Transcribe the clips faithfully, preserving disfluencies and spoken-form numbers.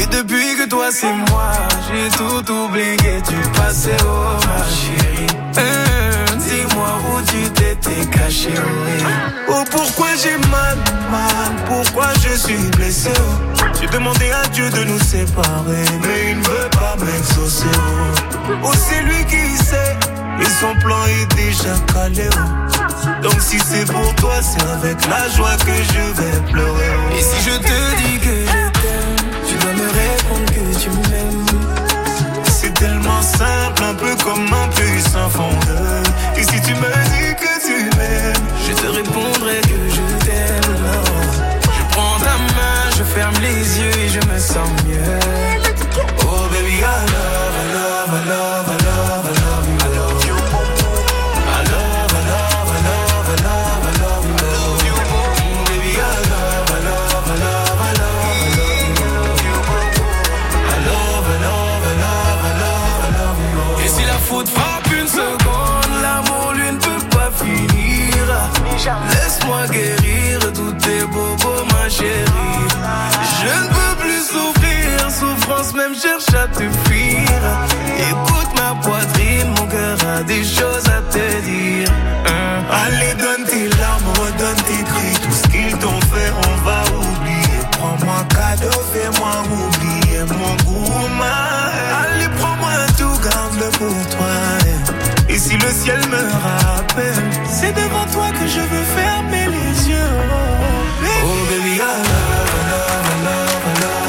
Et depuis que toi c'est moi, j'ai tout oublié, tu passais oh ma chérie. Hum, dis-moi où tu t'étais caché, oui. Oh pourquoi j'ai mal, mal, pourquoi je suis blessé, oh. J'ai demandé à Dieu de nous séparer, mais il ne veut pas m'exaucer, oh. Oh c'est lui qui sait, et son plan est déjà calé, oh. Donc si c'est pour toi, c'est avec la joie que je vais pleurer, oh. Et si je te dis que je t'aime, tu dois me répondre que tu m'aimes. C'est tellement simple, un peu comme un puissant fondeur. Et si tu me dis que tu m'aimes, je te répondrai que je t'aime. Je prends ta main, je ferme les yeux et je me sens mieux. Oh baby, I love, I love, I love, I love, I love you. I love you. I love, I love, I love, I love, I love you. I love you. Baby, I love, I love, I love, I love, I love you. I love, I love, I love, I love, I love you. Et si la faute frappe une seconde, l'amour lui ne peut pas finir. Laisse-moi guérir tous tes bobos, ma chérie. Je ne peux plus souffrir, souffrance même cherche à te fuir. Écoute ma poitrine, mon cœur a des choses à te dire. hein. Allez donne tes larmes, redonne tes cris. Tout ce qu'ils t'ont fait, on va oublier. Prends-moi cadeau, fais-moi oublier mon goût, ma. Allez prends-moi tout, garde-le pour toi. Et si le ciel me rappelle, c'est devant toi que je veux fermer les yeux. Oh baby, oh, baby I love, I love, I love, I love.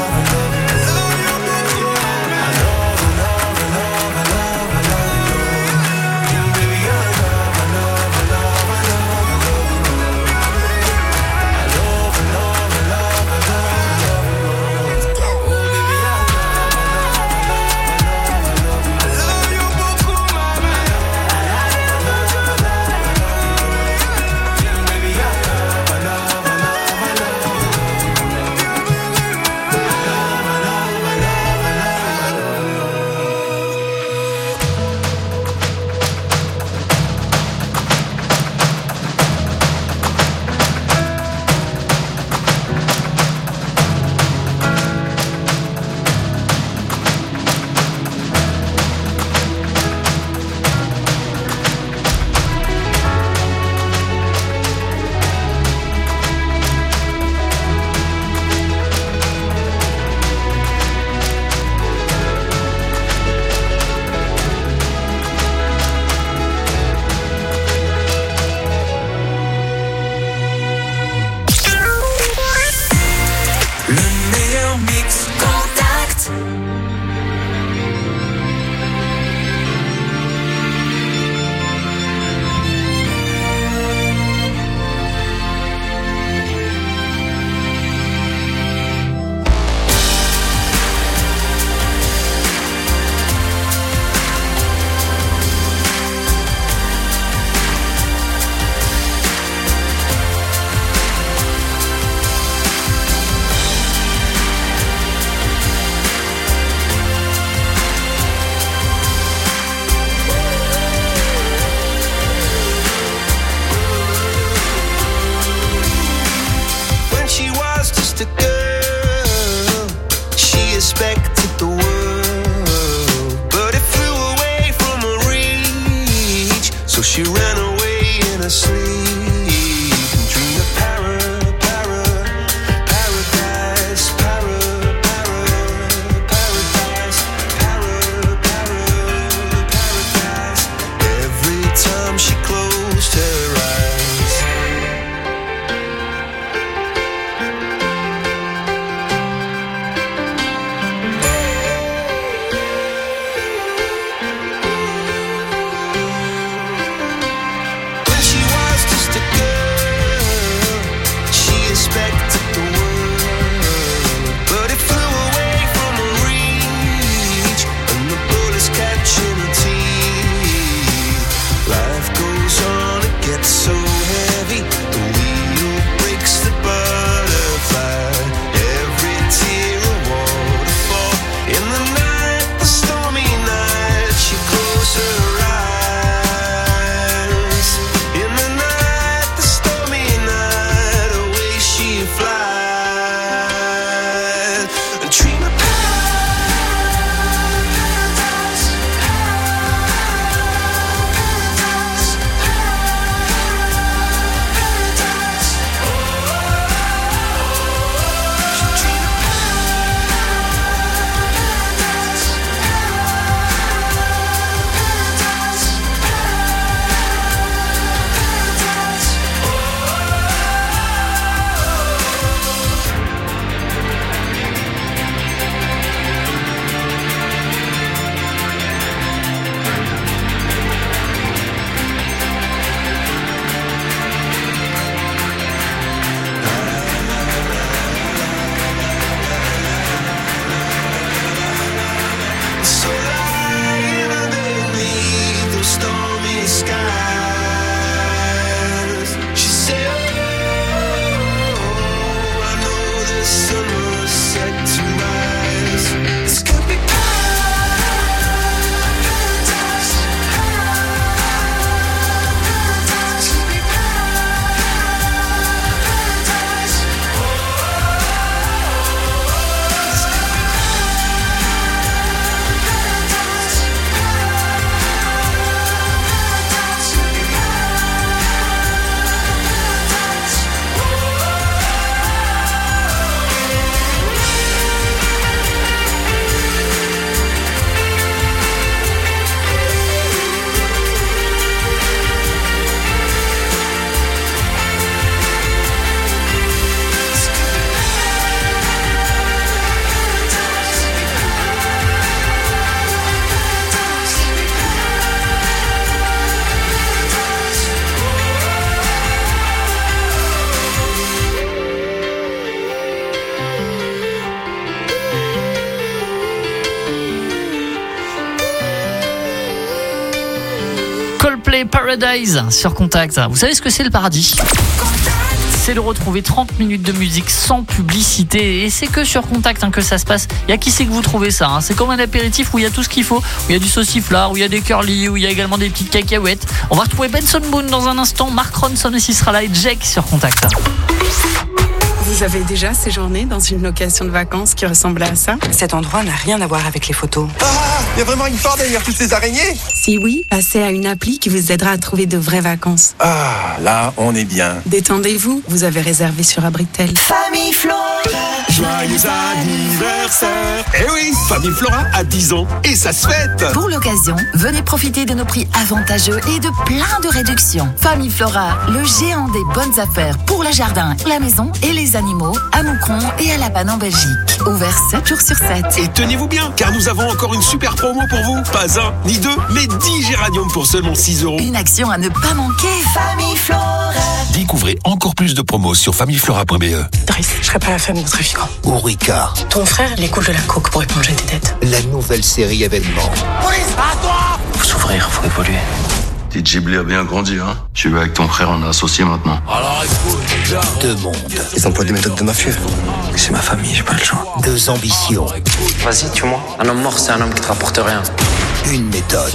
Coldplay, Paradise sur Contact. Vous savez ce que c'est le paradis ? C'est de retrouver trente minutes de musique sans publicité. Et c'est que sur Contact hein, que ça se passe. Il y a qui c'est que vous trouvez ça hein. C'est comme un apéritif où il y a tout ce qu'il faut. Où il y a du sauciflard, où il y a des curly, où il y a également des petites cacahuètes. On va retrouver Benson Boone dans un instant. Mark Ronson aussi sera là et Jake sur Contact. Vous avez déjà séjourné dans une location de vacances qui ressemblait à ça ? Cet endroit n'a rien à voir avec les photos. Ah, il y a vraiment une part derrière toutes ces araignées ? Si oui, passez à une appli qui vous aidera à trouver de vraies vacances. Ah, là, on est bien. Détendez-vous, vous avez réservé sur Abritel. Famille Flora, joyeux anniversaire. Eh oui, Famille Flora a dix ans et ça se fête. Pour l'occasion, venez profiter de nos prix avantageux et de plein de réductions. Famille Flora, le géant des bonnes affaires pour le jardin, la maison et les animaux à Moucron et à La Panne en Belgique. Ouvert sept jours sur sept. Et tenez-vous bien, car nous avons encore une super promo pour vous. Pas un, ni deux, mais dix géraniums pour seulement six euros. Une action à ne pas manquer. Famille Flora. Découvrez encore plus de promos sur famille flora point b e. Driss, je serai pas la femme de trafiquant. Ou Ricard. Ton frère, il écoute de la coke pour éponger tes dettes. La nouvelle série événement. Police, à toi! Faut s'ouvrir, faut évoluer. Ghibli a bien grandi, hein. Tu es avec ton frère, on est associés maintenant. Alors écoute, déjà. Deux mondes. Ils emploient des méthodes de mafieux. C'est ma famille, j'ai pas le choix. Deux ambitions. Vas-y, tue-moi. Un homme mort, c'est un homme qui te rapporte rien. Une méthode.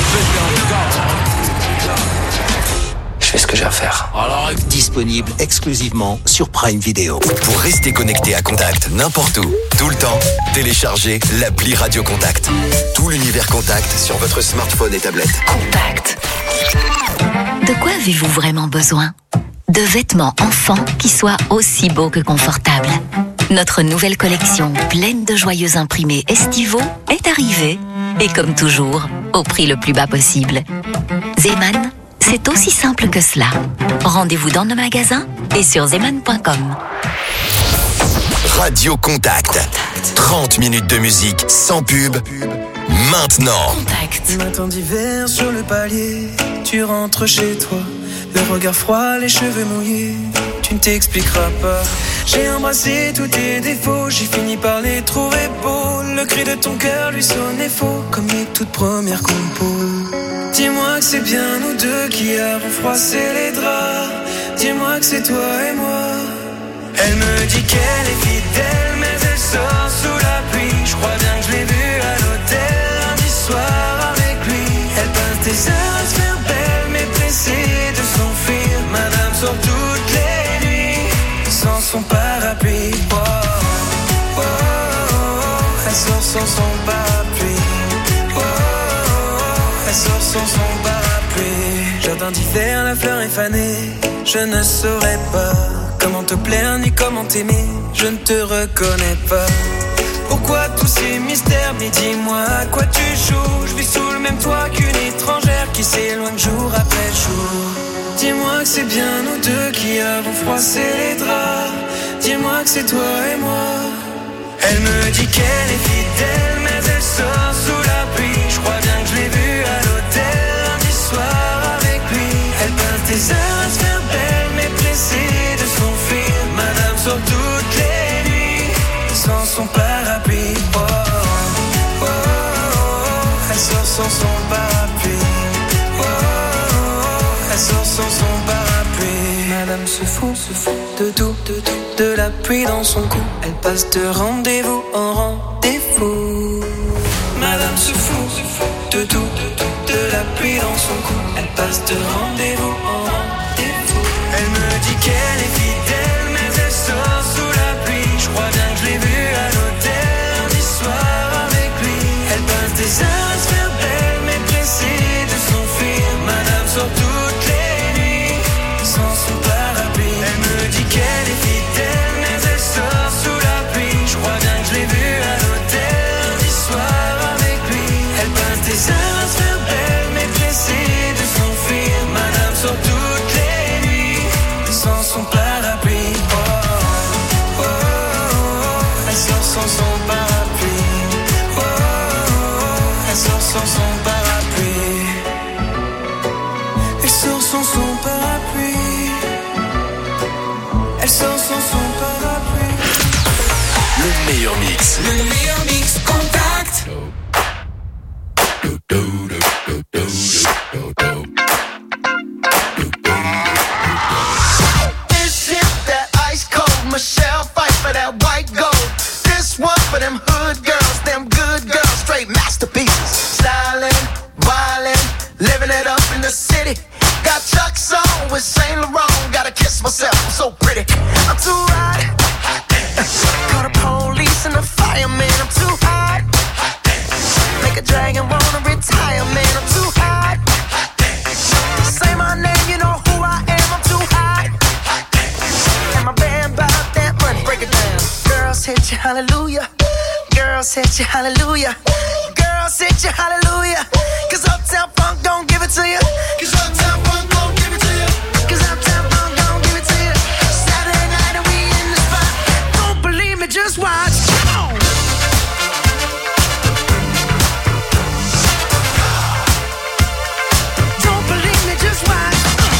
Je fais ce que j'ai à faire. Alors écoute. Disponible exclusivement sur Prime Video. Pour rester connecté à Contact n'importe où, tout le temps, téléchargez l'appli Radio Contact. Tout l'univers Contact sur votre smartphone et tablette. Contact. De quoi avez-vous vraiment besoin ? De vêtements enfants qui soient aussi beaux que confortables. Notre nouvelle collection pleine de joyeux imprimés estivaux est arrivée. Et comme toujours, au prix le plus bas possible. Zeman, c'est aussi simple que cela. Rendez-vous dans nos magasins et sur zeman point com. Radio Contact. trente minutes de musique sans pub. Maintenant. Contact. Matin d'hiver sur le palier, tu rentres chez toi, le regard froid, les cheveux mouillés, tu ne t'expliqueras pas. J'ai embrassé tous tes défauts, j'ai fini par les trouver beaux. Le cri de ton cœur lui sonnait faux, comme les toutes premières compos. Dis-moi que c'est bien nous deux qui avons froissé les draps. Dis-moi que c'est toi et moi. Elle me dit qu'elle est fidèle, mais elle sort sous la pluie. Je crois bien que je l'ai vue à l'hôtel lundi soir avec lui. Elle passe des heures à se faire belle, mais pressée de s'enfuir. Madame sort toutes les nuits sans son parapluie. Oh, oh, oh, oh. Elle sort sans son parapluie. Oh, oh, oh. Elle sort sans son parapluie. Jardin d'hiver, la fleur est fanée. Je ne saurais pas comment te plaire ni comment t'aimer, je ne te reconnais pas. Pourquoi tous ces mystères, mais dis-moi à quoi tu joues. Je vis sous le même toit qu'une étrangère qui s'éloigne jour après jour. Dis-moi que c'est bien nous deux qui avons froissé les draps. Dis-moi que c'est toi et moi. Elle me dit qu'elle est fidèle, mais elle sort sous la pluie. Je crois bien que je l'ai vue à l'hôtel lundi soir avec lui. Elle passe des heures à se faire belle, mais pressée de s'enfuir. Madame sort toutes les nuits sans son parapluie. Oh, oh, oh, oh. Elle sort sans son parapluie. Oh, oh, oh. Elle sort sans son parapluie. Madame se fout, se fout de tout, de tout, de la pluie dans son cou. Elle passe de rendez-vous en rendez-vous. Madame se fout, se fout de tout, de tout, de la pluie dans son cou. Elle passe de rendez-vous en rendez-vous. Elle me dit qu'elle est fidèle, mais elle sort sous la pluie. Je crois bien que je l'ai vue à l'hôtel lundi soir avec lui. Elle passe des heures à se faire belle, mais pressée de s'enfuir. Madame sort toutes les nuits sans son parapluie. Elle me dit qu'elle est fidèle, mais elle sort sous la pluie. Je crois bien que je l'ai vue à l'hôtel lundi soir avec lui. Elle passe des heures à se faire belle, mais pressée de s'enfuir. Madame sort toutes les nuits sans son parapluie. hit you hallelujah. Girls hit you hallelujah. Cause Uptown Funk don't give it to you. Cause Uptown Funk don't give it to you. Cause Uptown Funk don't give it to you. Saturday night and we in the spot. Don't believe me, just watch. Come on. Don't believe me, just watch.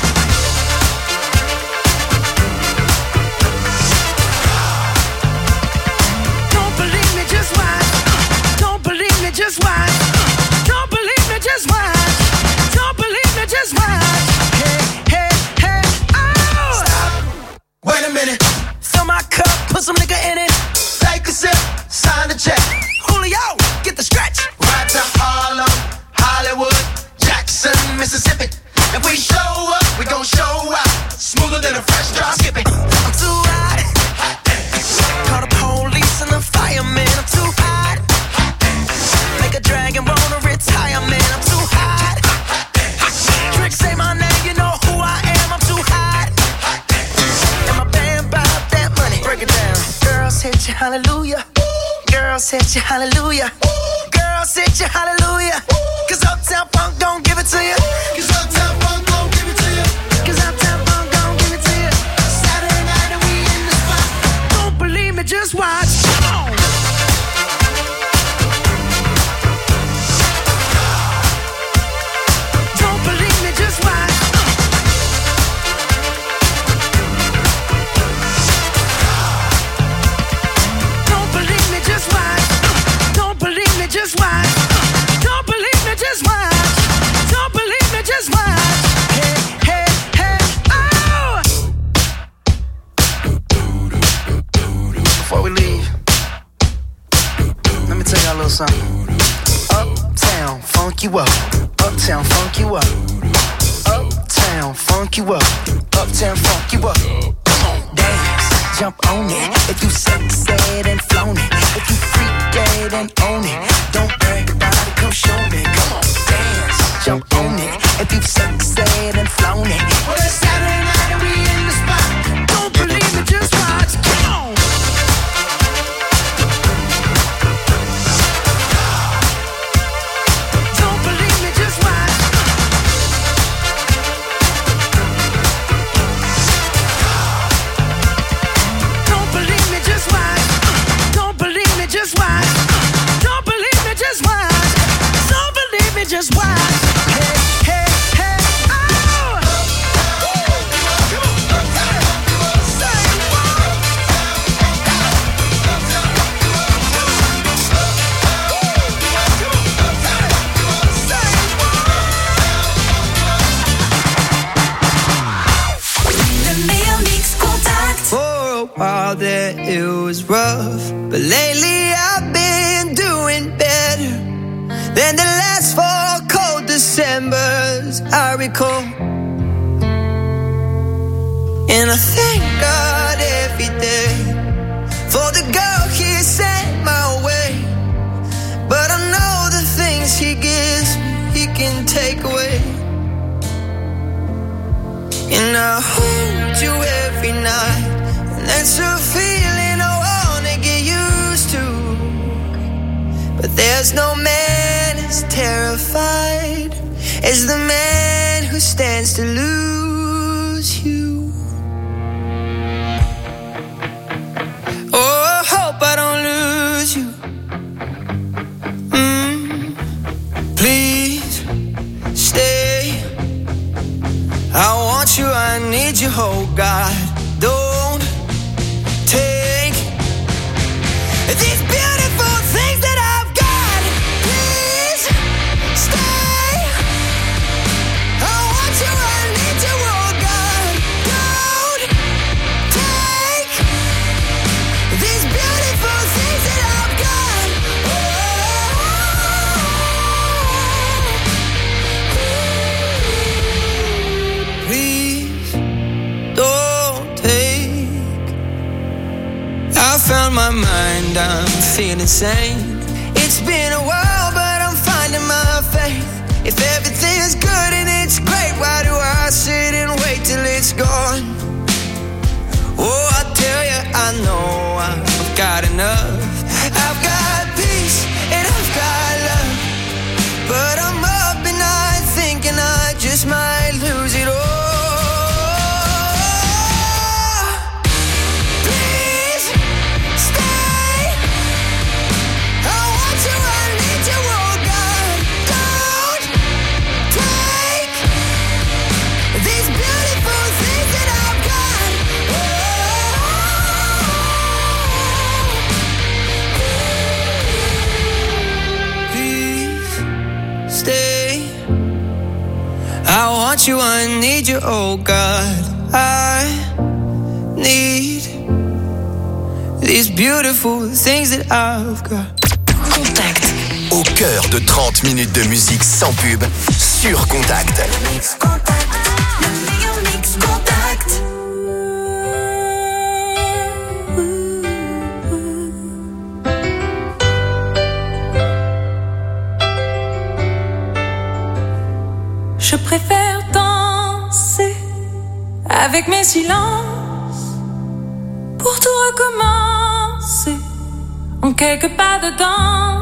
Don't believe me, just watch. Don't believe me, just watch. Don't believe me, just watch. Don't believe me, just watch. Hey, hey, hey, oh! Stop. Wait a minute. Fill my cup, put some nigga in it. Take a sip, sign the check. Julio, get the stretch. Right to Harlem, Hollywood, Jackson, Mississippi. If we show up, we gon' show out. Smoother than a fresh drop. Skip it. I'm too hot. Call the police and the fireman. I'm too hot. Make a dragon wanna retire, man. I'm too hot. Tricks say my name, you know who I am. I'm too hot. And my band bought that money. Break it down. Girls hit you hallelujah. Girls hit you hallelujah. Girls hit you hallelujah. Cause Uptown Funk don't give it to you. Cause Uptown Funk don't give it to you. Cause Uptown Funk don't give it to you. Saturday night and we in the spot. Don't believe me, just watch. Come on. Don't believe me, just watch. Don't believe me, just watch. Don't believe me, just watch. Don't believe me, just watch. Don't believe me, just watch. Hey, hey, hey, oh! Before we leave, let me tell y'all a little something. Uptown, funk you up. Uptown, funk you up. Uptown, funk you up. Uptown, funk you up. Come on, dance, jump on it. If you sexed and flown it. If you freak dead and own it. Don't brag about it, come show me. Come on, dance, jump on it. If you sexed and flown it. Well, it's Saturday night and we in the spot. Don't believe me, just watch. Come on. Don't believe me, just watch. Don't believe me, just watch. Don't believe me, just watch. Don't believe me, just watch. Don't believe me, just watch. Hey, hey, hey, oh! Le meilleur mix contact. For a while there it was rough, but lately I've been doing better than the last four cold Decembers I recall. And I thank God every day for the girl He sent my way. But I know the things He gives me, He can take away. And I hold you every night, and that's a feeling I wanna get used to. But there's no man as terrified as the man who stands to lose you. Oh, I hope I don't lose you. Mm, please stay. I want you, I need you, oh God. Don't take these beautiful things that I've got. Please stay. I want you, I need you, oh God. Don't take these beautiful things that I've got. Oh, please don't take. I found my mind, I'm feeling sane. It's been a while, but I'm finding my faith. If everything's good and it's great, why do I sit and wait till it's gone? Oh, I tell you, I know I've got enough. I've got peace want you, I need you, oh God. I need these beautiful things that I've got. Contact. Au cœur de trente minutes de musique sans pub sur Contact. Mix Contact, le meilleur mix Contact. Je préfère danser avec mes silences pour tout recommencer en quelques pas dedans.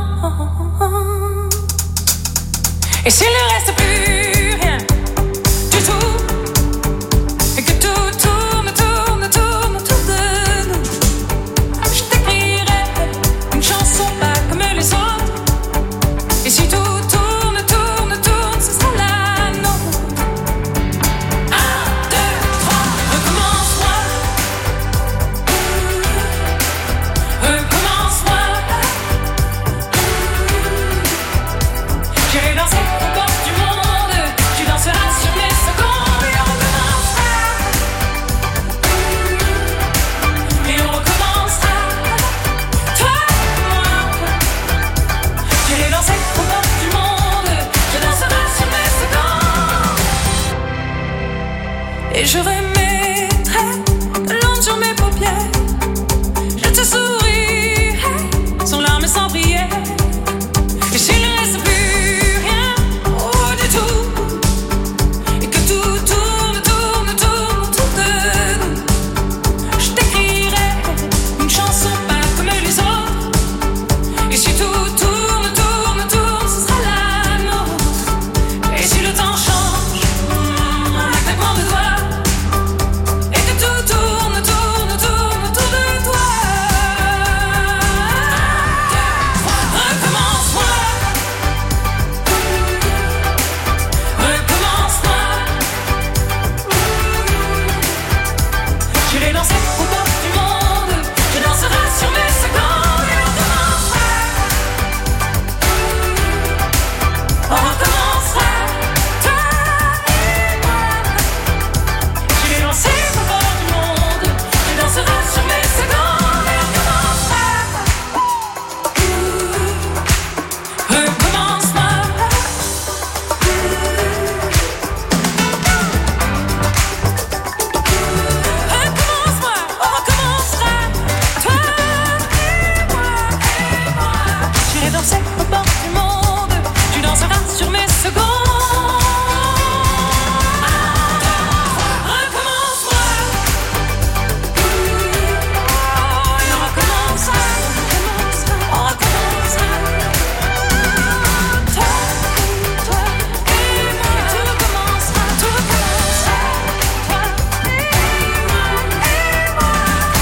Et s'il ne reste plus rien du tout, et que tout tourne, tourne, tourne autour de nous, je t'écrirai une chanson pas comme les autres. Et si tout tourne, tourne, tourne, ce sera la nôtre. Un, deux, trois, recommence-moi. Recommence-moi. J'irai danser au bord du monde. Tu danseras sur mes secondes. Et on recommencera. Et on recommencera. Toi et moi. J'irai danser au bord du monde. Tu danseras sur mes secondes. Et je remettrai de l'ombre sur mes paupières. Je te sourirai sans larmes et sans prière. Et s'il ne reste plus rien, oh du tout, et que tout tourne, tourne, tourne autour de nous, je t'écrirai une chanson pas comme les autres. Et si tout tourne, tourne, tourne, ce sera la nôtre. Et si le temps change, en un claquement de doigts, et que tout tourne, tourne, tourne autour de toi. Recommence-moi. Recommence-moi. J'irai danser au bord du monde. Tu danseras sur mes secondes. Et on recommencera. On recommencera. Toi et moi. J'irai danser au bord du monde. Tu danseras sur mes secondes. Et on recommencera. Recommence-moi. Recommence-moi, on recommencera. Toi et moi, et moi. J'irai danser au bord du monde. Tu danseras sur mes secondes. Recommence-moi. Et on recommencera. On recommencera. Toi, toi et moi. Tout recommencera. Tout recommencera. Toi et moi, et moi.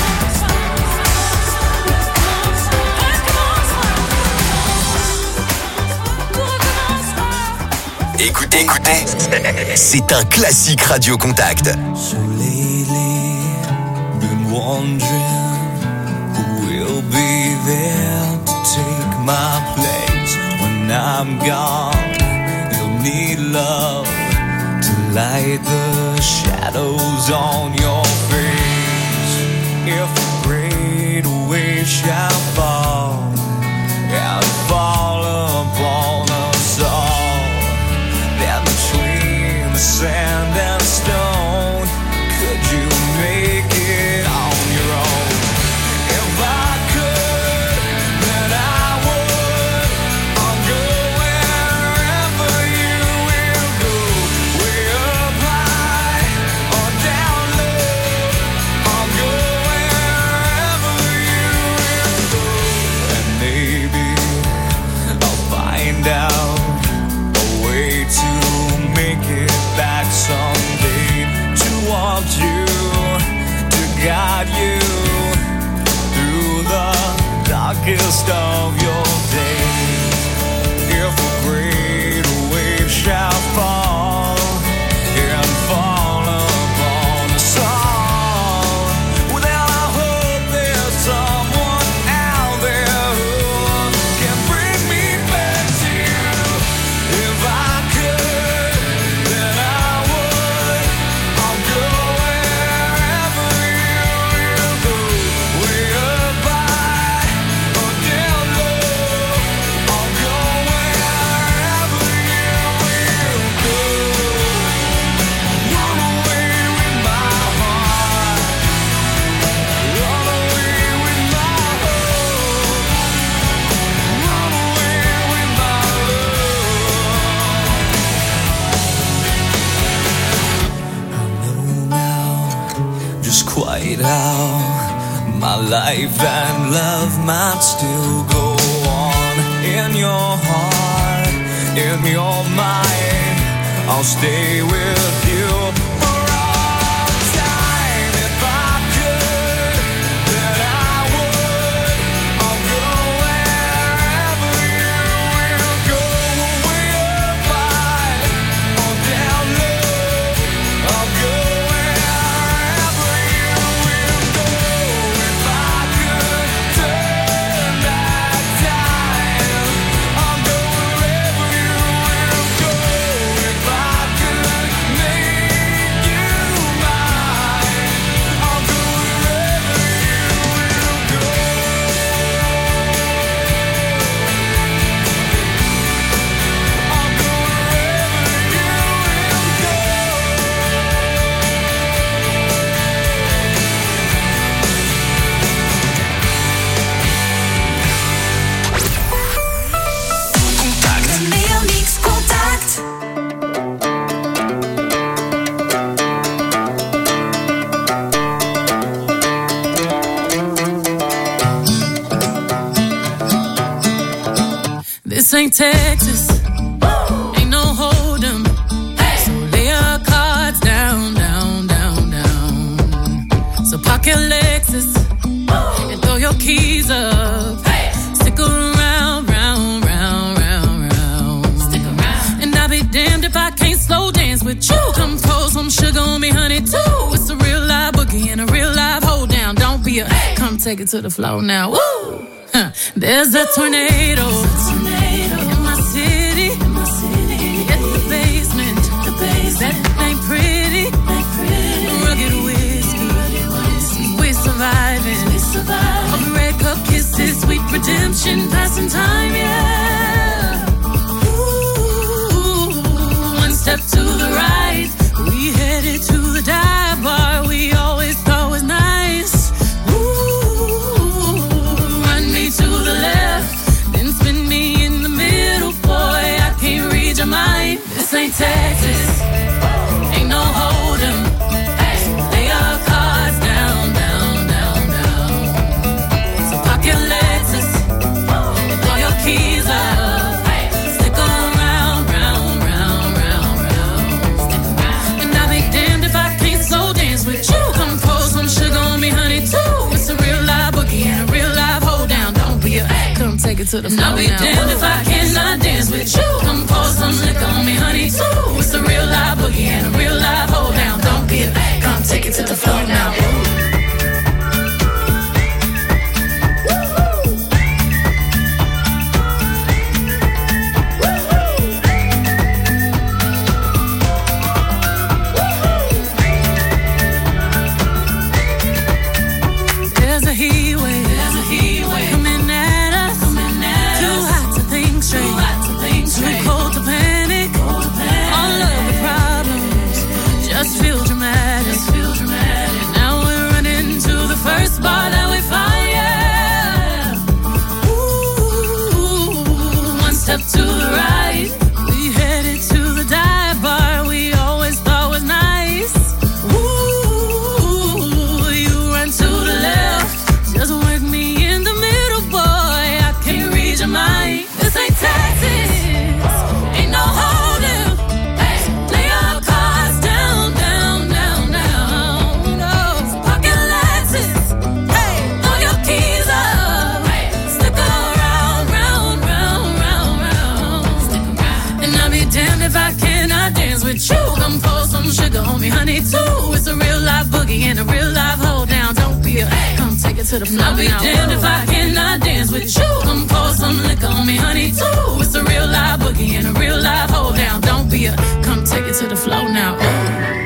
Écoutez, écoutez, c'est un classique Radio Contact. So lately, been wondering who will be there to take my place when I'm gone. You'll need love to light the shadows on your face. If a great wave shall fall and fall upon us all, then between the sand and stone, could you make it on your own? If I could, then I would. I'll go wherever you will go, way up high or down low. I'll go wherever you will go, and maybe I'll find out a way to make it back someday, to want you, to guide you through the darkest of your days. If a great wave shall fall and fall upon us all, well, then I hope there's someone out there who can bring me back to you. life and love might still go on. In your heart, in your mind, I'll stay with you for all time. If I could, then I would. I'll go wherever you will go. Way up high or down low, I'll go wherever you will go. If I could turn back time, I'll go wherever you will go. If I could make you mine, I'll go wherever you will go. I'll go wherever you will go. Le meilleur mix contact. This ain't Texas, ain't no hold'em. So lay your cards down, down, down, down. So park your Lexus and throw your keys up. Stick around, round, round, round, round. Stick around. And I'll be damned if I can't slow dance with you. Come pour some sugar on me, honey, too. It's a real live boogie and a real live hold down. Don't be a, come take it to the floor now. Woo! Huh. There's a tornado. In my city, in my city, at the basement, the basement. That ain't pretty, ain't pretty. Rugged whiskey, we surviving, we surviving. All the red cup kisses, sweet redemption, passing time, yeah. Ooh, one step to the right, we headed to the dive bar we always thought was nice. Ooh, run me to the left, then spin me in the middle, boy, I can't read your mind. This ain't Texas, ain't no hold'em. Lay your cards down, down, down, down. So park your Lexus and throw your keys up. Stick around, round, round, round, round. And I'll be damned if I can't slow dance with you. Come pour some sugar on me, honey, too. It's a real live boogie and a real live hold down. Don't be a, come take it to the floor. I'll be damned if I cannot dance with you. Come pour some liquor on me, honey, too. It's a real live boogie and a real live hold down. Don't be a, come take it to the floor now. There's a heat wave, there's a heat wave coming at us, coming at us. Too hot to think straight, too hot to think straight. Too cold to panic, cold to panic. All of the problems just feel dramatic, just feel dramatic. Now we're running to the first bar that we find, yeah. Ooh, one step to the right, we headed to the dive bar we always thought was nice. Ooh, you run to the left, just work me in the middle, boy, I can't read your mind. This ain't Texas, ain't no hold'em. Lay your cards down, down, down, down. No, park your Lexus, hey, throw your keys up. Stick around, round, round, round, round. Stick around. And I'll be damned if I cannot dance with you. Come pour some sugar on me, honey, too. It's a real live boogie and a real live hold down. Don't be a, come take it to the floor. I'll be now. Damned if I cannot dance with you. Come pour some liquor on me, honey, too. It's a real live boogie and a real live hold down. Don't be a, come take it to the floor now. Ooh.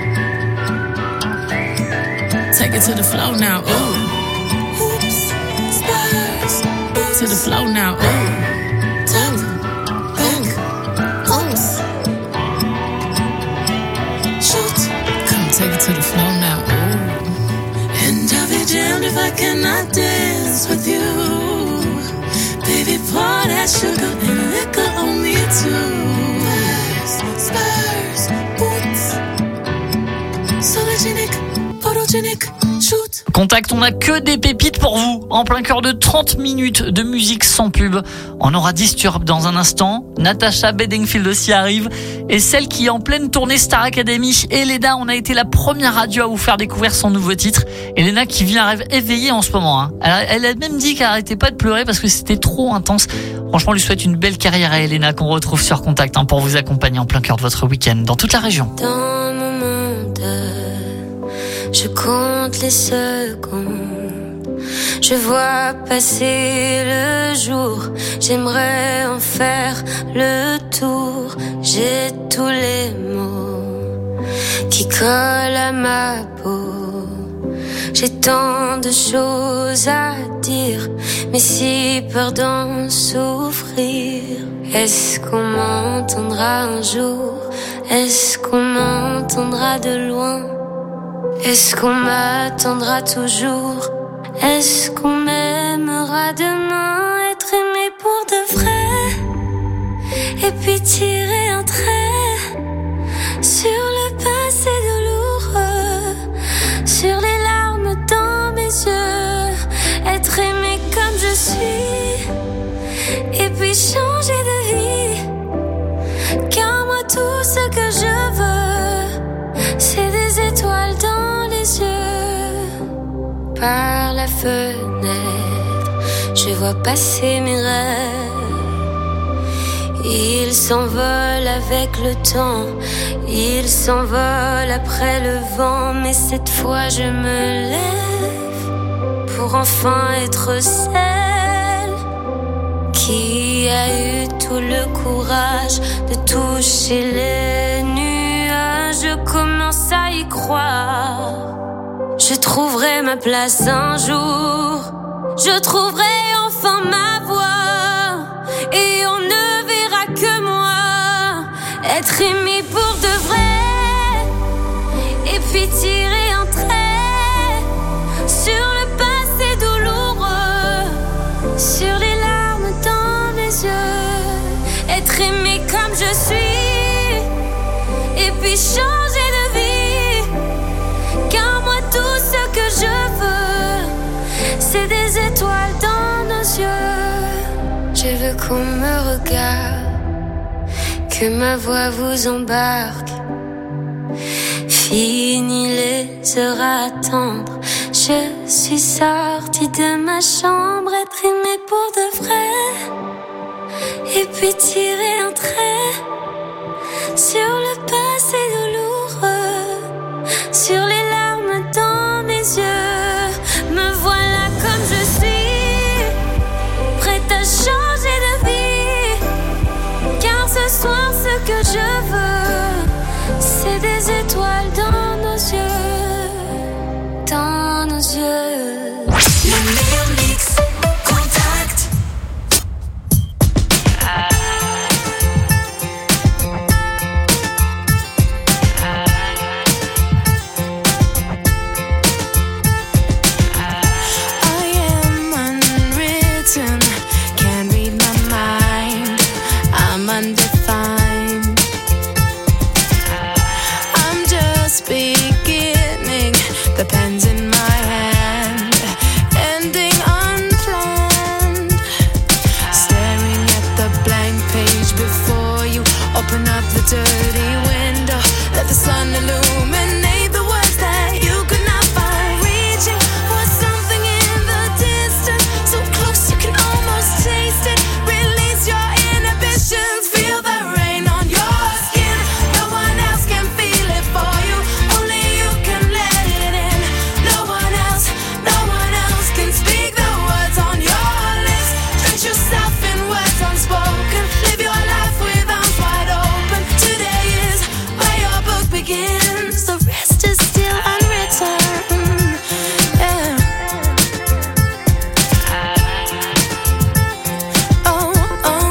Take it to the floor now. Ooh. Oops, Spurs. To the floor now. Ooh. Top, back, oops. Shoot. Come take it to the floor now. Ooh. And I'll be damned if I cannot dance with you. Baby, pour that sugar and liquor on me too. Spurs, Spurs, boots. Sologenic, photogenic, shoot. Contact, on a que des pépites pour vous. En plein cœur de trente minutes de musique sans pub. On aura Disturb dans un instant. Natasha Bedingfield aussi arrive. Et celle qui est en pleine tournée Star Academy, Elena, on a été la première radio à vous faire découvrir son nouveau titre. Elena qui vit un rêve éveillé en ce moment. Hein. Elle, a, elle a même dit qu'elle arrêtait pas de pleurer parce que c'était trop intense. Franchement, on lui souhaite une belle carrière à Elena qu'on retrouve sur Contact hein, pour vous accompagner en plein cœur de votre week-end dans toute la région. Dans mon monde, je compte les secondes. Je vois passer le jour. J'aimerais en faire le tour. J'ai tous les mots qui collent à ma peau. J'ai tant de choses à dire, mais si peur d'en souffrir. Est-ce qu'on m'entendra un jour? Est-ce qu'on m'entendra de loin? Est-ce qu'on m'attendra toujours? Est-ce qu'on m'aimera demain? Être aimé pour de vrai, et puis tirer un trait sur le passé douloureux, sur les larmes dans mes yeux. Être aimé comme je suis, et puis changer de vie. Car moi tout ce que je veux, c'est des étoiles dans les yeux. Par la fenêtre, je vois passer mes rêves. Ils s'envolent avec le temps, ils s'envolent après le vent. Mais cette fois je me lève pour enfin être celle qui a eu tout le courage de toucher les nuages. Je commence à y croire. Je trouverai ma place un jour. Je trouverai enfin ma voix. Et on ne verra que moi. Être aimé pour de vrai. Et puis tirer un trait sur le passé douloureux, sur les larmes dans mes yeux. Être aimé comme je suis, et puis changer de vie. Car moi tout ce que je veux, c'est des étoiles dans nos yeux. Je veux qu'on me regarde, que ma voix vous embarque. Fini les heures à attendre, je suis sortie de ma chambre. Être aimée pour de vrai, et puis tirer un trait sur le passé douloureux, sur les larmes dans mes yeux. Me voilà comme je suis, prête à changer de vie. Car ce soir ce que je veux, c'est des étoiles dans nos yeux, dans nos yeux. Le meilleur mix, Contact. The pen's in my hand, ending unplanned. Staring at the blank page before you. Open up the dirty window, let the sun illuminate the words that you could not find. Reaching for something in the distance, so close you can almost taste it. Release your inhibitions, feel the rain on your skin. No one else can feel it for you, only you can let it in. No one else, no one else can speak the words on your lips. Drench yourself in words unspoken. Live your life with arms wide open. Today is where your book begins. The rest is still unwritten. Yeah. Oh, oh.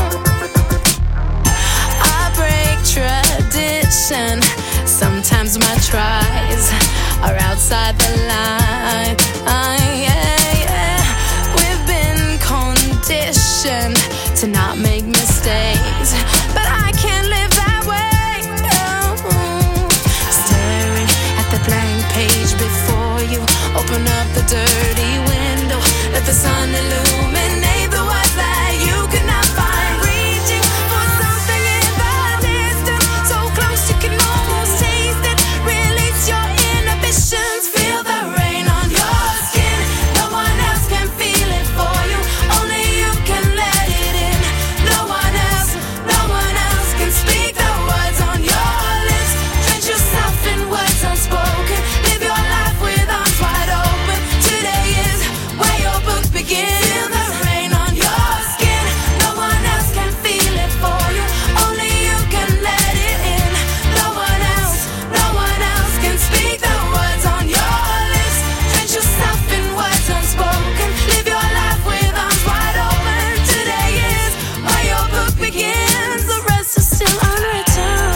I break tradition. Sometimes my tries are outside the line. Uh, yeah, yeah. We've been conditioned to not make mistakes, but I can't live that way. No. Staring at the blank page before you. Open up the dirty window, let the sun illuminate the words that you cannot find. Reaching for something in the distance, so close you can almost taste it. Release your inhibitions, feel the rain on your skin. No one else can feel it for you, only you can let it in. No one else, no one else can speak the words on your lips. Drench yourself in words unspoken, live your life with arms wide open. Today is where your book begins. Feel the rain on your skin, no one else can feel it for you, only you can let it in. No one else, no one else can speak the words on your lips. Drench yourself in words unspoken, live your life with arms wide open. Today is where your book begins, the rest is still unwritten.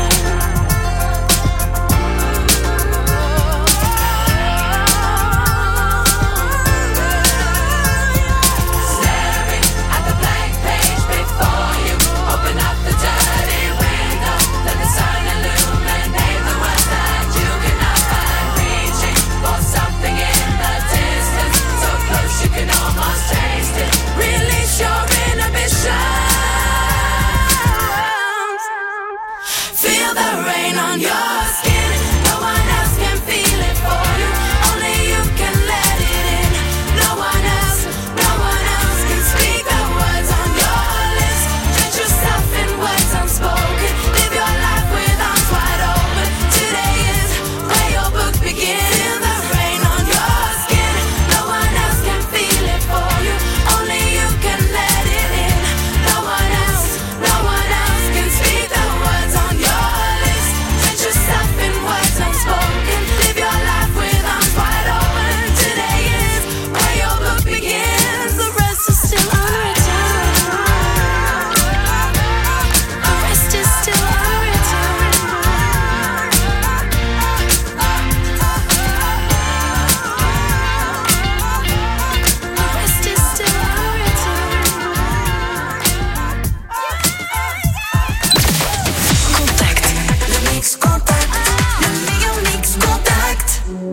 Staring at the blank page before you, open up the dirty window, let the sun illuminate the words that you cannot find. Reaching for something in the distance, so close you can almost taste it. Release your inhibitions, feel the rain on your skin. No one else can feel it for you, only you can let it in. No one else, no one else can speak the words on your lips. Drench yourself in words unspoken, live your life with arms wide open. Today is where your book begins. Feel the rain on your skin, no one else can feel it for you, only you can let it in. No one else, no one else can speak the words on your lips. Drench yourself in words unspoken, live your life with arms wide open. Today is where your book begins, the rest is still unwritten. The rest is still unwritten. The rest is still unwritten. Contact. Le mix contact. Le meilleur mix contact.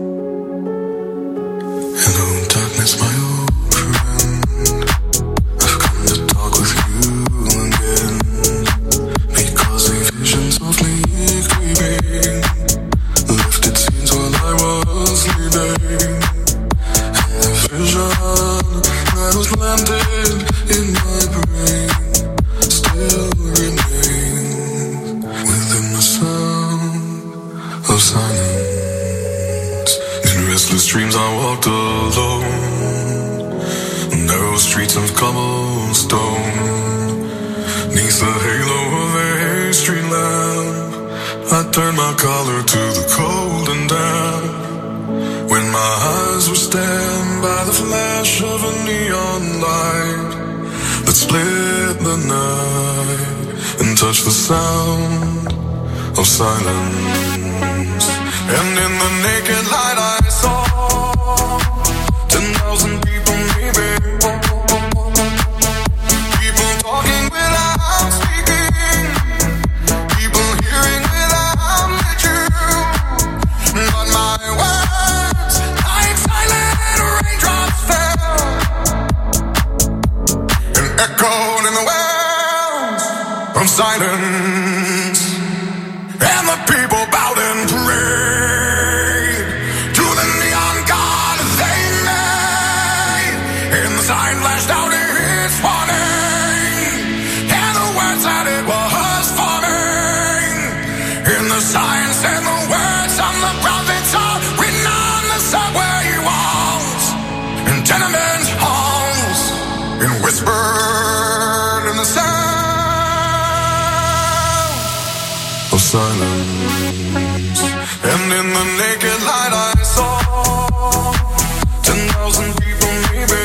Hello, darkness, my old friend. I've come to talk with you again. Because a vision softly creeping lifted scenes while I was sleeping. And the vision that was planted in my brain still remains within the sound of silence. In restless dreams I walked alone, narrow streets of cobblestone. Neath the halo of a street lamp, I turned my collar to the cold and damp. When my eyes were stabbed by the flash of a neon light that split the night and touched the sound of silence. And in the naked light I saw ten thousand people maybe, people talking without speaking, people hearing without listening. But my words, like silent raindrops, fell and echoed in the wells of silence. And the people bowed and prayed to the neon god they made. And the sign flashed out its warning, and the words that it was forming. And the sign said the words on the prophets are written on the subway walls and tenement halls, and whispered in the sound of silence. And in the naked light I saw ten thousand people maybe,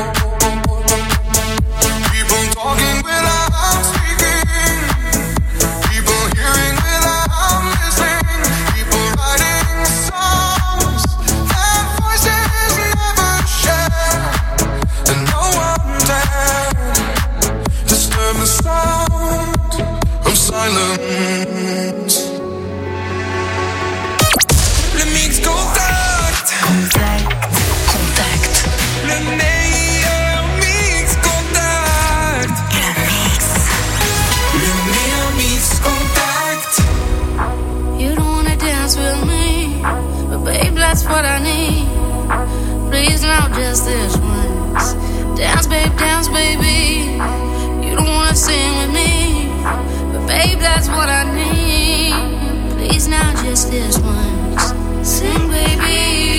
people talking without speaking, people hearing without listening, people writing songs that voices never share, and no one dared disturb the sound of silence. Le mix contact. just this once. Dance, babe, dance, baby. You don't wanna sing with me, but babe, that's what I need. Please, now just this once. Sing, baby.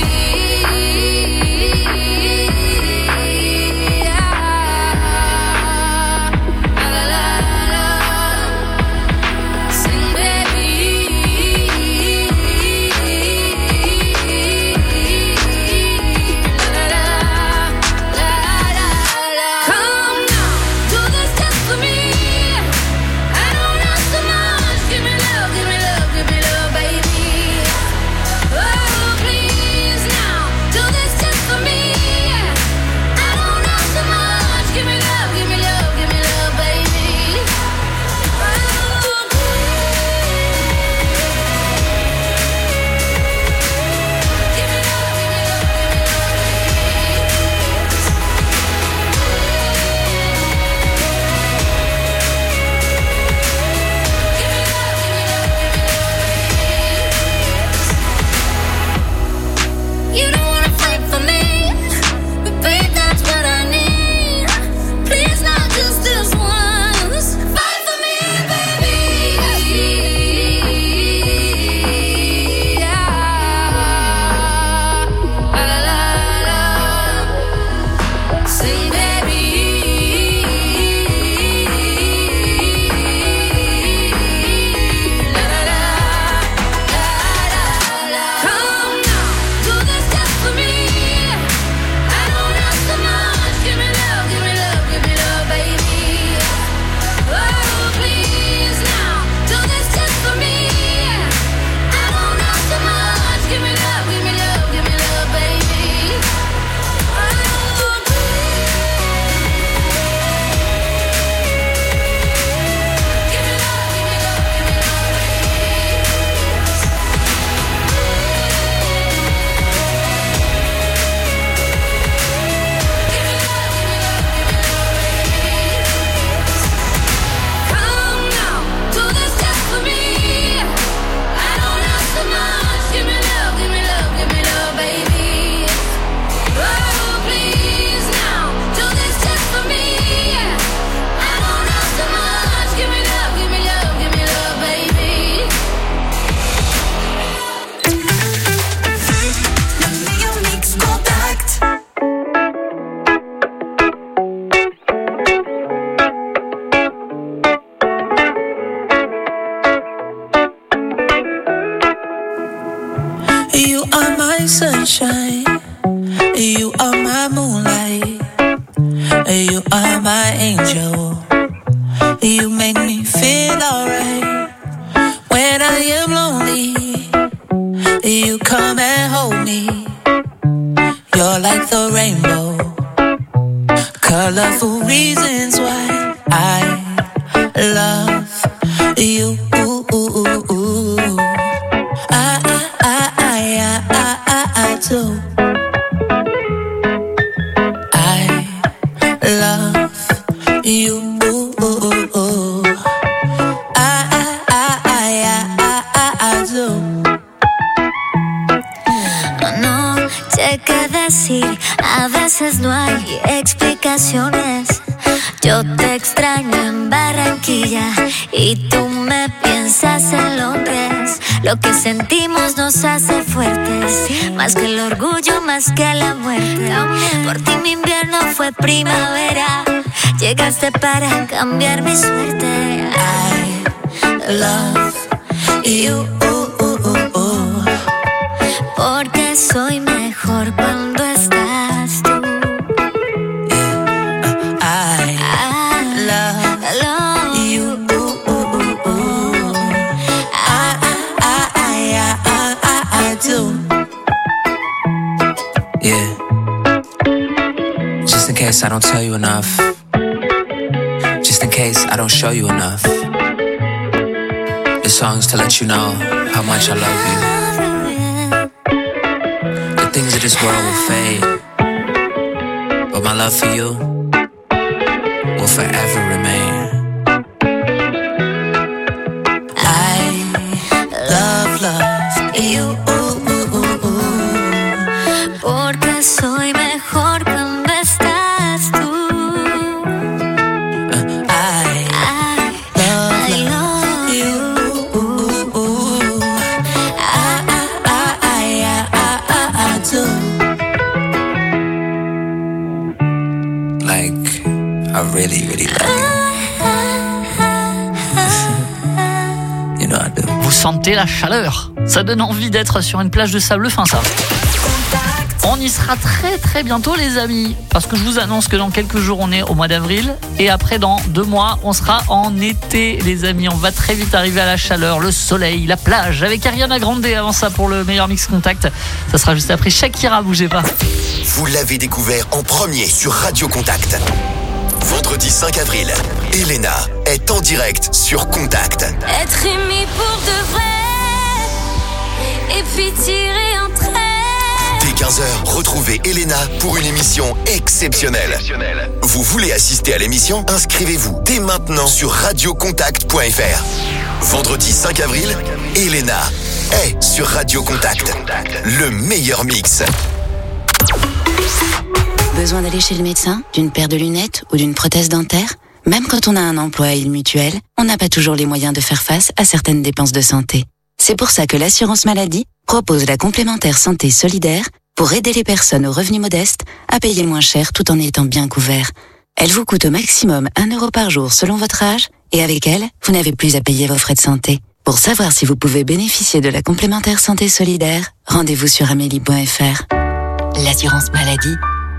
sunshine. You are my moonlight. You are my angel. You make me feel alright. When I am lonely, you come and hold me. You're like the rainbow, colorful reasons why I love you. I, I, I, I, I, I do. I love you. I, I, I, I, I, I do. No sé qué decir, a veces no hay explicaciones. Yo te extraño en Barranquilla y tú me piensas en Londres. Lo que sentimos nos hace fuertes, más que el orgullo, más que la muerte. Por ti mi invierno fue primavera, llegaste para cambiar mi suerte. I love you. Porque soy mejor cuando estás tú. I, I love, love you. I, I, I, I, I, I do. Yeah. Just in case I don't tell you enough. Just in case I don't show you enough. This song's to let you know how much I love you. The things of this world will fade, but my love for you will forever remain. I love, love you. Porque soy mejor really, really love you. You know I do. Vous sentez la chaleur? Ça donne envie d'être sur une plage de sable fin, ça. On y sera très très bientôt, les amis, parce que je vous annonce que dans quelques jours on est au mois d'avril et après dans deux mois on sera en été, les amis. On va très vite arriver à la chaleur, le soleil, la plage avec Ariana Grande avant ça pour le meilleur mix contact. Ça sera juste après Shakira, bougez pas. Vous l'avez découvert en premier sur Radio Contact. Vendredi cinq avril, Elena est en direct sur Contact. Être aimé pour de vrai et puis tirer un trait. Dès quinze heures, retrouvez Elena pour une émission exceptionnelle. Vous voulez assister à l'émission? Inscrivez-vous dès maintenant sur radio contact point f r. Vendredi cinq avril, Elena est sur Radio Contact. Le meilleur mix. Besoin d'aller chez le médecin, d'une paire de lunettes ou d'une prothèse dentaire? Même quand on a un emploi à une mutuelle, on n'a pas toujours les moyens de faire face à certaines dépenses de santé. C'est pour ça que l'assurance maladie propose la complémentaire santé solidaire pour aider les personnes aux revenus modestes à payer moins cher tout en étant bien couverts. Elle vous coûte au maximum un euro par jour selon votre âge et avec elle, vous n'avez plus à payer vos frais de santé. Pour savoir si vous pouvez bénéficier de la complémentaire santé solidaire, rendez-vous sur amélie point f r. L'assurance maladie.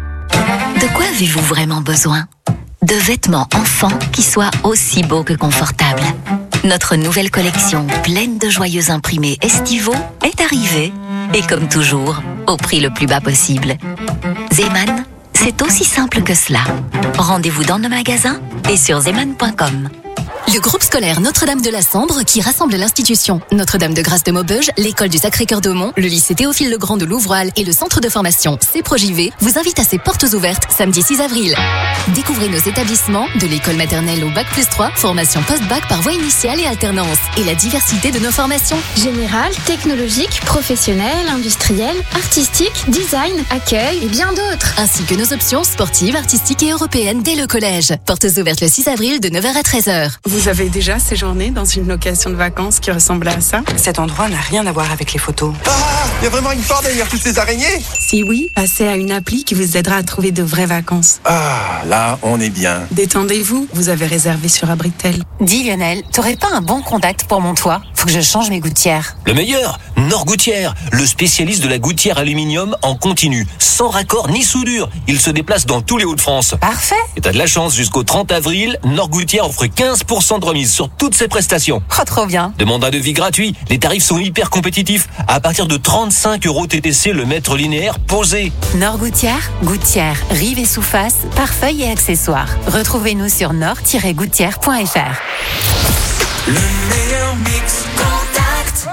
De quoi avez-vous vraiment besoin? De vêtements enfants qui soient aussi beaux que confortables. Notre nouvelle collection pleine de joyeux imprimés estivaux est arrivée. Et comme toujours, au prix le plus bas possible. Zeman, c'est aussi simple que cela. Rendez-vous dans nos magasins et sur zeman point com. Le groupe scolaire Notre-Dame de la Sambre, qui rassemble l'institution Notre-Dame de Grâce de Maubeuge, l'école du Sacré-Cœur d'Aumont, le lycée Théophile Legrand de Louvroil et le centre de formation CEPROJV, vous invite à ses portes ouvertes samedi six avril. Découvrez nos établissements, de l'école maternelle au bac plus trois, formation post-bac par voie initiale et alternance, et la diversité de nos formations. Générale, technologique, professionnelle, industrielle, artistique, design, accueil et bien d'autres. Ainsi que nos options sportives, artistiques et européennes dès le collège. Portes ouvertes le six avril de neuf heures à treize heures. Vous avez déjà séjourné dans une location de vacances qui ressemblait à ça? Cet endroit n'a rien à voir avec les photos. Ah, il y a vraiment une porte derrière toutes ces araignées? Si oui, passez à une appli qui vous aidera à trouver de vraies vacances. Ah, là, on est bien. Détendez-vous, vous avez réservé sur Abritel. Dis Lionel, t'aurais pas un bon contact pour mon toit? Faut que je change mes gouttières. Le meilleur, Nord-Gouttière, le spécialiste de la gouttière aluminium en continu, sans raccord ni soudure. Il se déplace dans tous les Hauts-de-France. Parfait. Et t'as de la chance, jusqu'au trente avril, Nord-Gouttière offre quinze pour cent de remise sur toutes ses prestations. Oh, trop bien. Demande un devis gratuit. Les tarifs sont hyper compétitifs. À partir de trente-cinq euros T T C le mètre linéaire posé. Nord-Gouttière, gouttière, rive et sous-face, pare-feuilles et accessoires. Retrouvez-nous sur nord tiret gouttière point f r. Le meilleur mix contact.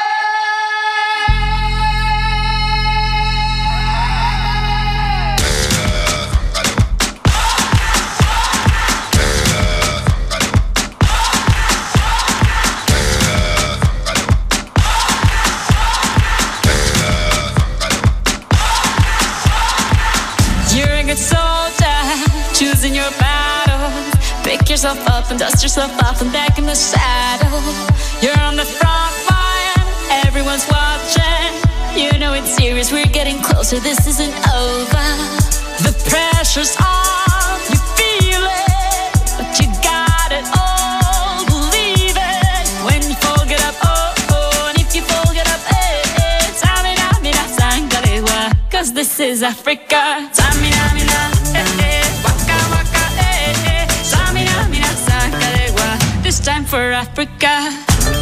You're a good soldier, choosing your battle. Pick yourself up and dust yourself off and back in the saddle. You're on the front line, everyone's watching. You know it's serious, we're getting closer, this isn't over. The pressure's on, you feel it, but you got it all, believe it. When you fall, get up, oh, oh, and if you fall, get up, eh, eh. Tamina, mina, sangalewa, cause this is Africa. Tamina, mina, eh, eh, waka, waka, eh, eh. Tamina, mina, sangalewa, this time for Africa.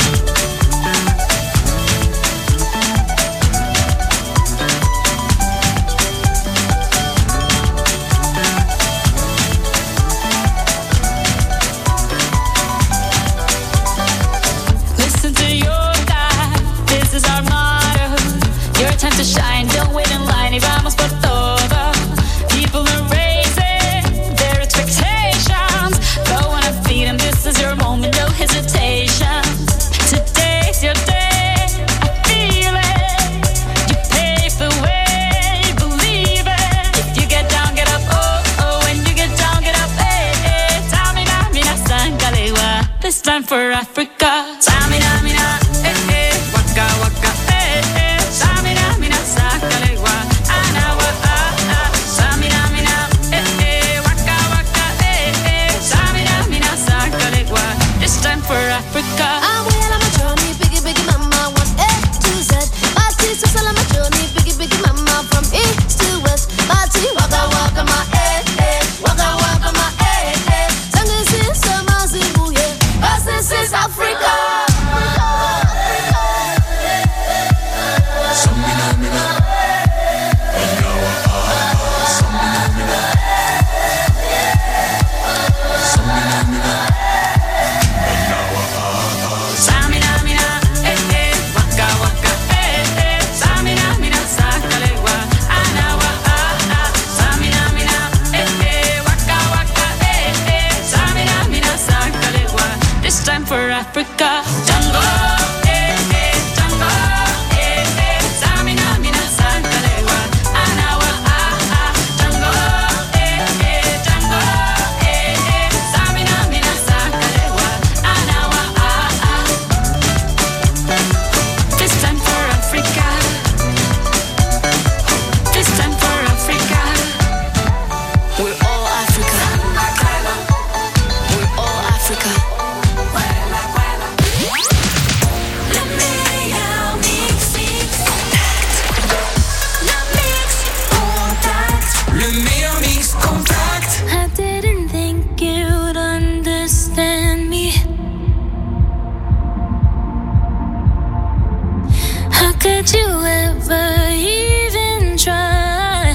Listen to your God, this is our motto. Your time to shine, don't wait in line, y vamos por todo. People are raising their expectations. Go on and feed them, this is your moment, no hesitation. Today's your day, I feel it. You pave the way, believe it. If you get down, get up, oh, oh. When you get down, get up, eh, eh. Tamina, mina, sangalewa, this time for Africa. Tamina, mina, eh, eh. Waka, waka, eh, eh. Tamina, mina, sangalewa, anawa, ah, ah. Tamina, mina, eh, eh. Waka, waka, eh, eh. for Africa. Django, eh, eh, Django, eh, eh. Samina, mina, sankalewa, anawa, ah, ah. Django, eh, eh, Django, eh, eh. Samina, mina, sankalewa, anawa, ah, ah. This time for Africa. This time for Africa. We're all Africa. We're all Africa. Le meilleur mix, mix. Le mix contact. Le meilleur mix contact. I didn't think you'd understand me. How could you ever even try?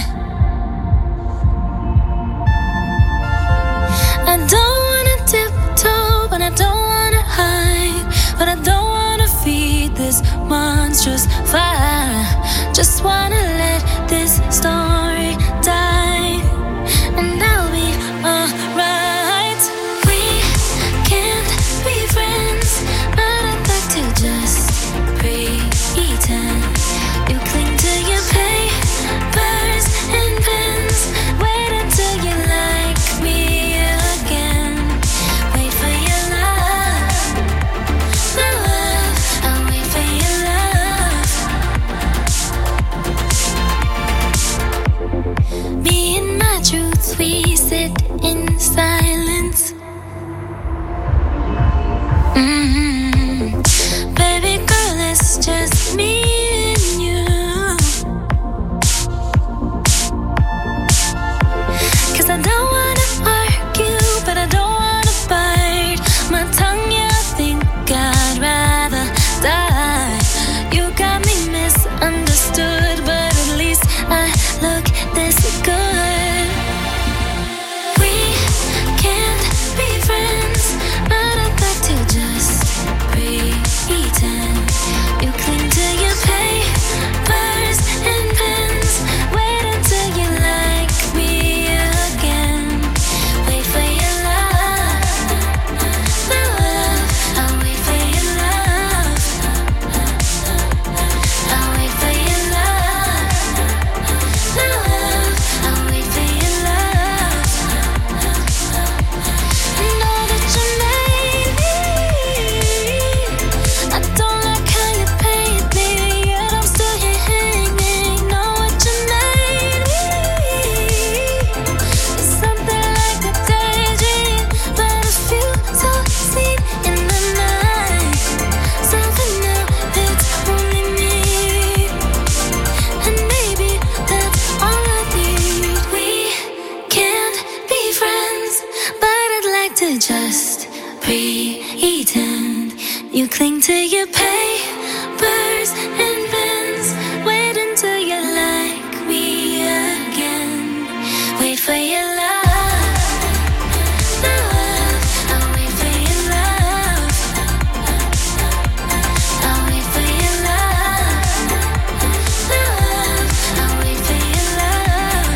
I don't wanna tiptoe, but I don't wanna hide. But I don't wanna feed this monstrous fire. Just wanna let this story die, and I'll be alright. We can't be friends, but I'd like to just pretend. You cling to your papers and pens. Wait until you like me again. Wait for your love, love. I'll wait for your love. Me and my truth, we sit in silence. Mm-hmm. Baby girl, it's just me and you. 'Cause I don't wanna argue, but I don't wanna bite my tongue. Yeah, I think I'd rather die. You got me misunderstood, but at least I look this good. We can't be friends, but I'd like to just pretend. You cling to your papers and pens. Wait until you like me again. Wait for your love, love. I'll wait for your love. I'll wait for your love, love. I'll wait for your love. Know that you made me. I don't like how you paint me, yet I'm still here hanging. Know what you made me. It's something like a daydream, but a few so seen in the night. Something new that's only me, and maybe that's all I need. We can't be friends, but I'd like to just pretend. You cling to your papers and pens. Wait until you like me again. Wait for your love, love. I'll wait for your love. I'll wait for your love, love. I'll wait for your love.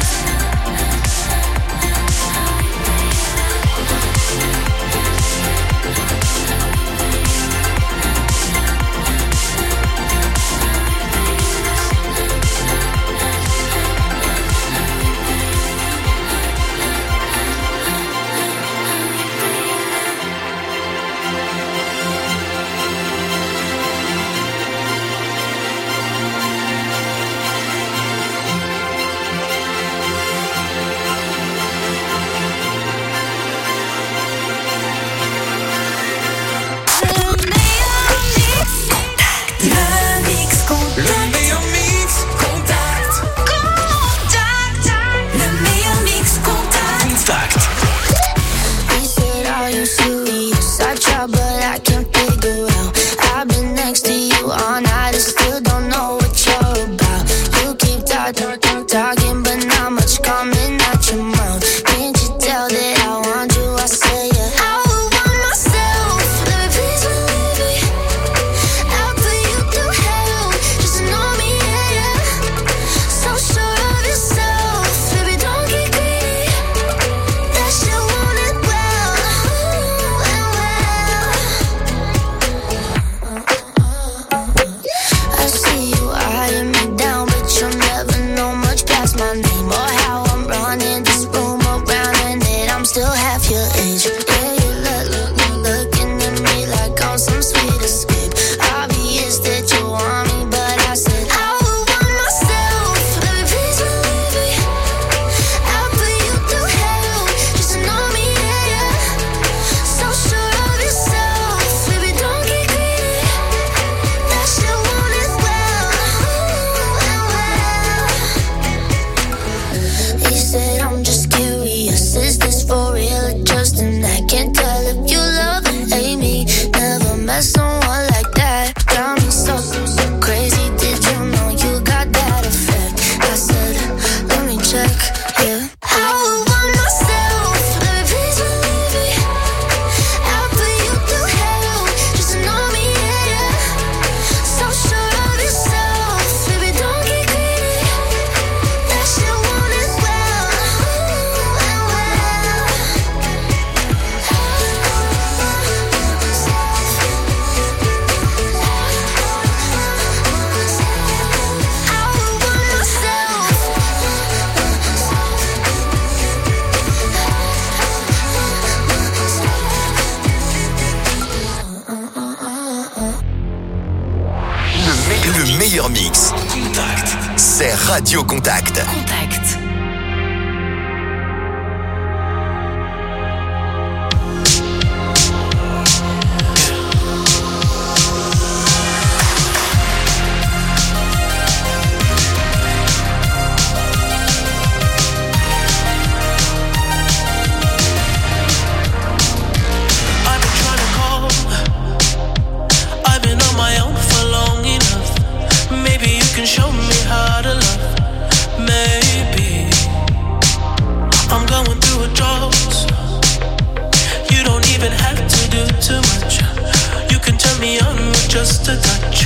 met someone like that. Got me so crazy. Did you know you got that effect? I said, let me check, yeah. I would want myself, baby, please believe me. I'll put you through hell, just to know me, yeah, yeah. So sure of yourself, baby, don't get greedy. That shit won't end well, and well. Le meilleur mix, c'est Radio Contact. Contact. I've been trying to call. I've been on my own for long enough. Maybe you can show me how to love. Maybe I'm going through a drought. You don't even have to do too much. You can turn me on with just a touch.